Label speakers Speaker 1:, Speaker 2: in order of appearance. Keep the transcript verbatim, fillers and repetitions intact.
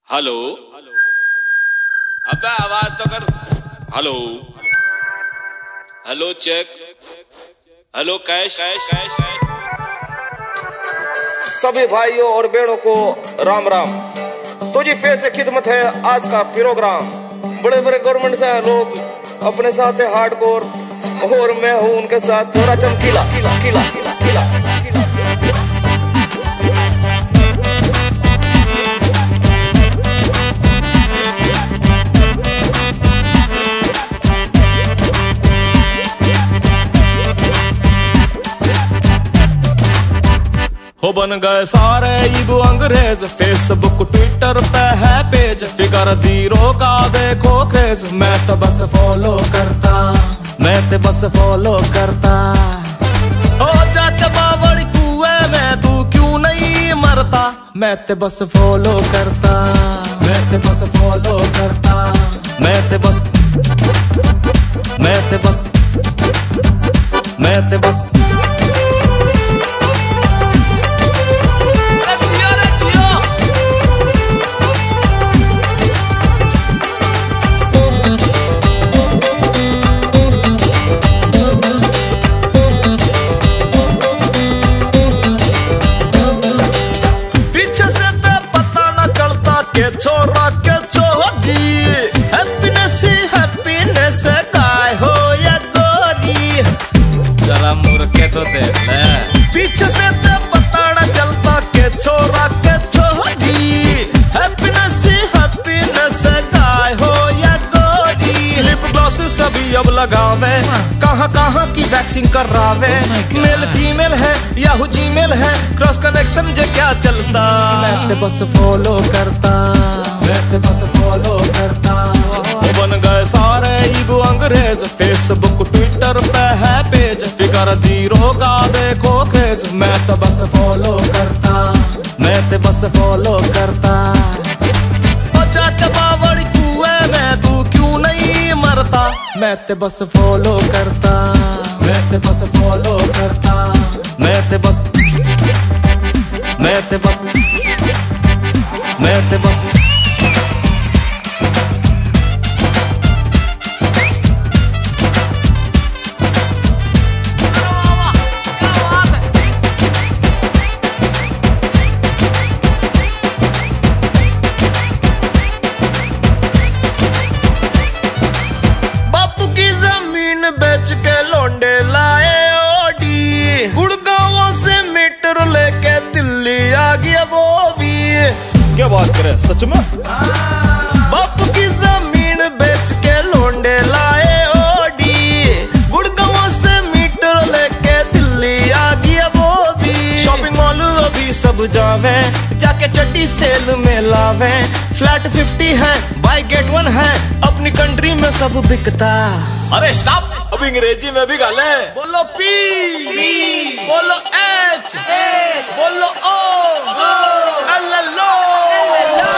Speaker 1: Hello, अबे आवाज तो कर। Hello hello check, hello cash cash cash.
Speaker 2: सभी भाइयों और बहनों को राम राम। तुझी पे से खिदमत है आज का प्रोग्राम। बड़े बड़े गवर्नमेंट से लोग अपने साथ है हार्डकोर, और मैं हूँ उनके साथ थोड़ा चमकीला किला किला किला किला।
Speaker 3: हो बन गए सारे ईब अंग्रेज, फेसबुक ट्विटर पे है पेज, फिगर जीरो का देखो क्रेज। मैं तो बस फॉलो करता, मैं तो बस फॉलो करता। हो जाके बावड़ी कुएं में तू क्यों नहीं मरता, मैं तो बस फॉलो करता, मैं तो बस फॉलो करता। मैं तो बस मैं तो बस मैं तो बस छोरा के छोड़ी। हैप्पीनेस ही हैप्पीनेस गाय हो या गोरी, जरा मुर्के तो देख ले। पीछे से तो पता न चलता के छोरा के छोड़ी। हैप्पीनेस ही हैप्पीनेस गाय हो या गोरी। लिप ग्लॉस सभी अब लगावे, कहाँ कहाँ की वैक्सिंग करावे। मेल फीमेल है याहू जीमेल है, क्रॉस कनेक्शन जे क्या चलता। मैं तो बस फॉलो करता, मैं तो बस फॉलो करता। वो बन गए सारे ईब अंग्रेज, फेसबुक ट्विटर पे है पेज, फिगर जीरो का देखो क्रेज। मैं तो बस फॉलो करता, मैं तो बस फॉलो करता। और जाके बावड़ी कुएं में तू क्यों नहीं मरता, मैं तो बस फॉलो करता, मैं तो बस फॉलो करता। मैं तो बस मैं तो बस मैं तो बस बापू की जमीन बेच के लौंडे लाए ओडी, गुड़गांव से मीटर लेके दिल्ली आ गया वो भी। क्या बात करे, सच में? बापू की जमीन बेच के लौंडे लाए ओडी, गुड़गांव से मीटर लेके दिल्ली आ गया वो भी। शॉपिंग मॉल अभी सब जावे, जाके चड्डी सेल में लावे। फ्लैट फिफ्टी है, बाय गेट वन है, अपनी कंट्री में सब बिकता। अरे स्टॉप, अब अंग्रेजी में भी गाले। बोलो पी, पी बोलो एच, बोलो ओ, एल एल ओ।